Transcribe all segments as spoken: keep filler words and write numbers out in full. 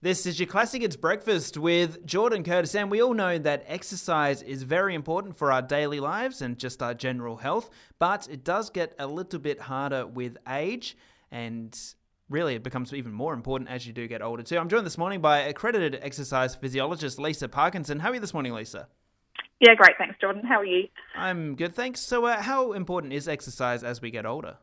This is your Classic It's Breakfast with Jordan Curtis, and we all know that exercise is very important for our daily lives and just our general health, but it does get a little bit harder with age, and really it becomes even more important as you do get older too. I'm joined this morning by accredited exercise physiologist Lisa Parkinson. How are you this morning, Lisa? Yeah, great. Thanks, Jordan. How are you? I'm good, thanks. So uh, how important is exercise as we get older?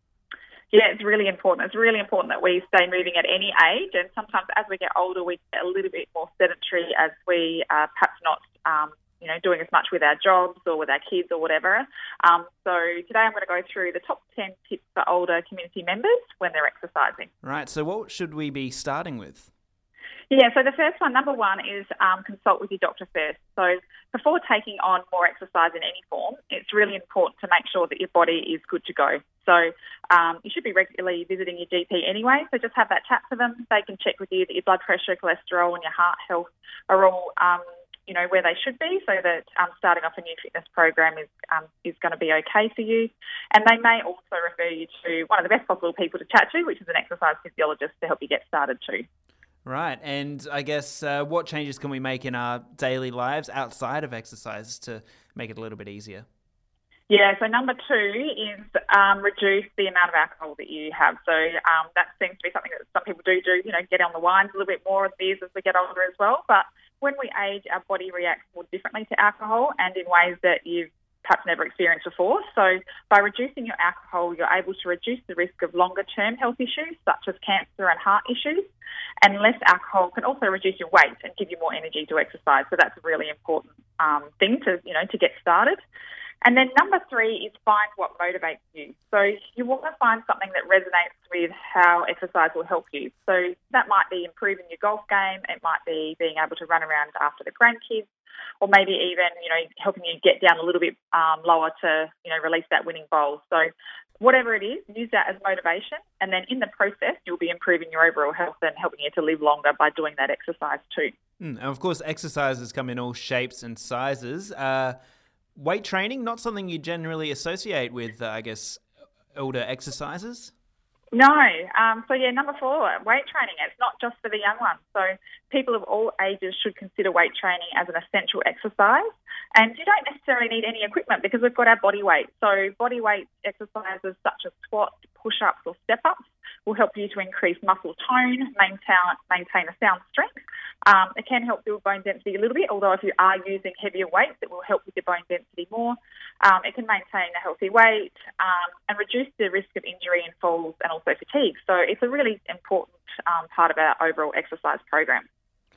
Yeah, it's really important. It's really important that we stay moving at any age, and sometimes as we get older, we get a little bit more sedentary as we are perhaps not, um, you know, doing as much with our jobs or with our kids or whatever. Um, so today I'm going to go through the top ten tips for older community members when they're exercising. Right, so what should we be starting with? Yeah, so the first one, number one, is um, consult with your doctor first. So before taking on more exercise in any form, it's really important to make sure that your body is good to go. So um, you should be regularly visiting your G P anyway, so just have that chat to them. They can check with you that your blood pressure, cholesterol and your heart health are all, um, you know, where they should be, so that um, starting off a new fitness program is um, is going to be okay for you. And they may also refer you to one of the best possible people to chat to, which is an exercise physiologist, to help you get started too. Right, and I guess uh, what changes can we make in our daily lives outside of exercise to make it a little bit easier? Yeah, so number two is um, reduce the amount of alcohol that you have. So um, that seems to be something that some people do do, you know, get on the wines a little bit more, beers as we get older as well. But when we age, our body reacts more differently to alcohol and in ways that you've perhaps never experienced before. So by reducing your alcohol, you're able to reduce the risk of longer-term health issues such as cancer and heart issues. And less alcohol can also reduce your weight and give you more energy to exercise. So that's a really important um, thing to, you know, to get started. And then number three is find what motivates you. So you want to find something that resonates with how exercise will help you. So that might be improving your golf game. It might be being able to run around after the grandkids, or maybe even, you know, helping you get down a little bit um, lower to, you know, release that winning bowl. So whatever it is, use that as motivation. And then in the process, you'll be improving your overall health and helping you to live longer by doing that exercise too. Mm, and of course, exercises come in all shapes and sizes. Uh, weight training, not something you generally associate with, uh, I guess, older exercises? No. Um, so, yeah, number four, weight training. It's not just for the young ones. So people of all ages should consider weight training as an essential exercise. And you don't necessarily need any equipment because we've got our body weight. So body weight exercises such as squats, push-ups or step-ups will help you to increase muscle tone, maintain, maintain a sound strength. Um, it can help build bone density a little bit, although if you are using heavier weights, it will help with your bone density more. Um, it can maintain a healthy weight um, and reduce the risk of injury and falls and also fatigue. So it's a really important um, part of our overall exercise program.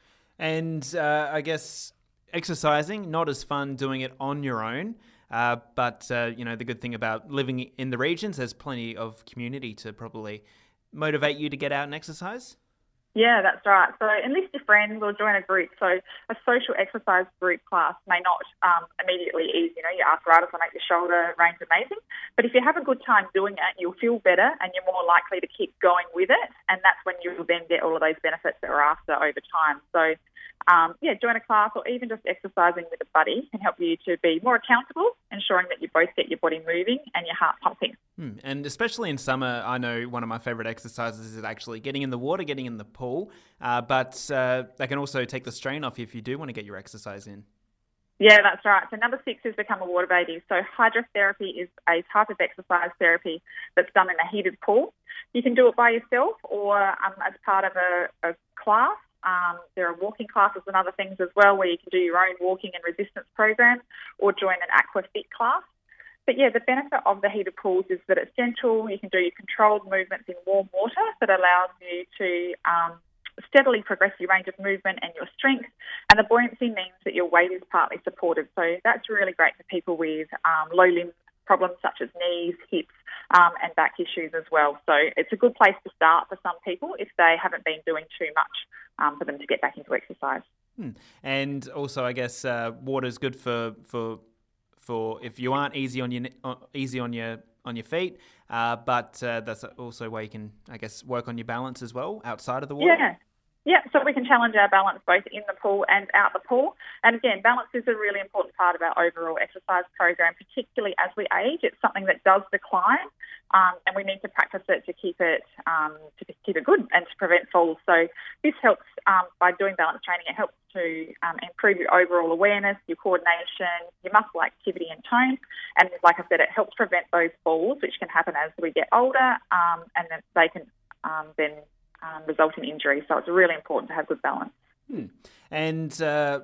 And uh, I guess exercising, not as fun doing it on your own, uh, but uh, you know, the good thing about living in the regions, there's plenty of community to probably motivate you to get out and exercise. Yeah, that's right. So enlist your friends or join a group. So a social exercise group class may not um, immediately ease, you know, your arthritis or make your shoulder range amazing. But if you have a good time doing it, you'll feel better and you're more likely to keep going with it. And that's when you'll then get all of those benefits that we're after over time. So, um, yeah, join a class or even just exercising with a buddy can help you to be more accountable, ensuring that you both get your body moving and your heart pumping. Hmm. And especially in summer, I know one of my favourite exercises is actually getting in the water, getting in the pool. Uh, but uh, that can also take the strain off if you do want to get your exercise in. Yeah, that's right. So number six is become a water baby. So hydrotherapy is a type of exercise therapy that's done in a heated pool. You can do it by yourself or um, as part of a, a class. Um, there are walking classes and other things as well where you can do your own walking and resistance program or join an aquafit class. But yeah, the benefit of the heated pools is that it's gentle. You can do your controlled movements in warm water that allows you to um, steadily progress your range of movement and your strength. And the buoyancy means that your weight is partly supported. So that's really great for people with um, low limb problems such as knees, hips, um, and back issues as well. So it's a good place to start for some people if they haven't been doing too much um, for them to get back into exercise. Hmm. And also, I guess uh, water is good for for for if you aren't easy on your uh, easy on your on your feet, uh, but uh, that's also where you can, I guess, work on your balance as well outside of the water. Yeah. Yeah, so we can challenge our balance both in the pool and out the pool. And again, balance is a really important part of our overall exercise program, particularly as we age. It's something that does decline, um, and we need to practice it to keep it um, to keep it good and to prevent falls. So this helps um, by doing balance training. It helps to um, improve your overall awareness, your coordination, your muscle activity and tone. And like I said, it helps prevent those falls, which can happen as we get older, um, and then they can um, then Um, result in injury. So it's really important to have good balance. Hmm. And uh,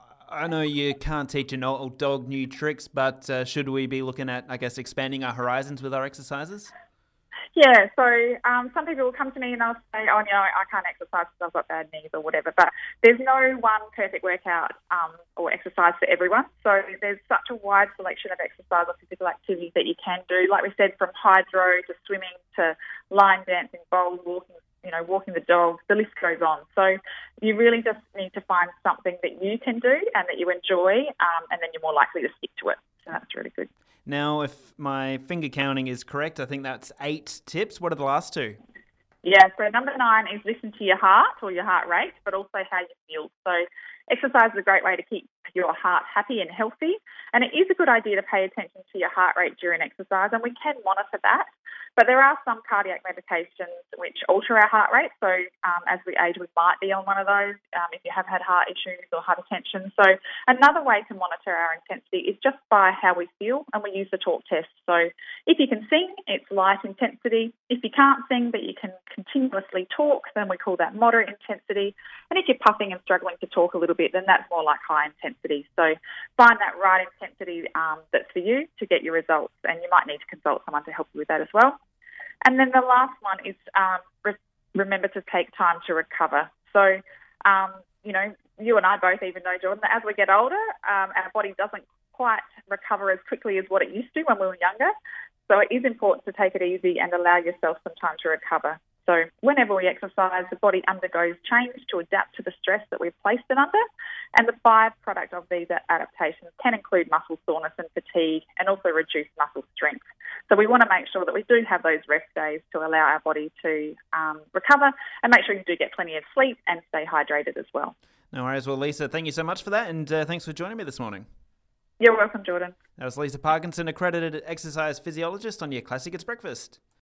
I know you can't teach an old dog new tricks, but uh, should we be looking at, I guess, expanding our horizons with our exercises? Yeah, so um, some people will come to me and they'll say, oh, no, I can't exercise because I've got bad knees or whatever. But there's no one perfect workout um, or exercise for everyone. So there's such a wide selection of exercise or physical activities that you can do. Like we said, from hydro to swimming to line dancing, bowls, walking, you know, walking the dog, the list goes on. So you really just need to find something that you can do and that you enjoy, um, and then you're more likely to stick to it. So that's really good. Now, if my finger counting is correct, I think that's eight tips. What are the last two? Yeah, so number nine is listen to your heart or your heart rate, but also how you feel. So exercise is a great way to keep your heart happy and healthy, and it is a good idea to pay attention to your heart rate during exercise, and we can monitor that. But there are some cardiac medications which alter our heart rate. So um, as we age, we might be on one of those um, if you have had heart issues or hypertension. So another way to monitor our intensity is just by how we feel, and we use the talk test. So if you can sing, it's light intensity. If you can't sing but you can continuously talk, then we call that moderate intensity. And if you're puffing and struggling to talk a little bit, then that's more like high intensity. So find that right intensity um, that's for you to get your results, and you might need to consult someone to help you with that as well. And then the last one is um, re- remember to take time to recover. So, um, you know, you and I both even know, Jordan, that as we get older, um, our body doesn't quite recover as quickly as what it used to when we were younger. So it is important to take it easy and allow yourself some time to recover. So whenever we exercise, the body undergoes change to adapt to the stress that we've placed it under. And the byproduct of these adaptations can include muscle soreness and fatigue, and also reduced muscle strength. So we want to make sure that we do have those rest days to allow our body to um, recover, and make sure you do get plenty of sleep and stay hydrated as well. No worries. Well, Lisa, thank you so much for that, and uh, thanks for joining me this morning. You're welcome, Jordan. That was Lisa Parkinson, accredited exercise physiologist on your Classic It's Breakfast.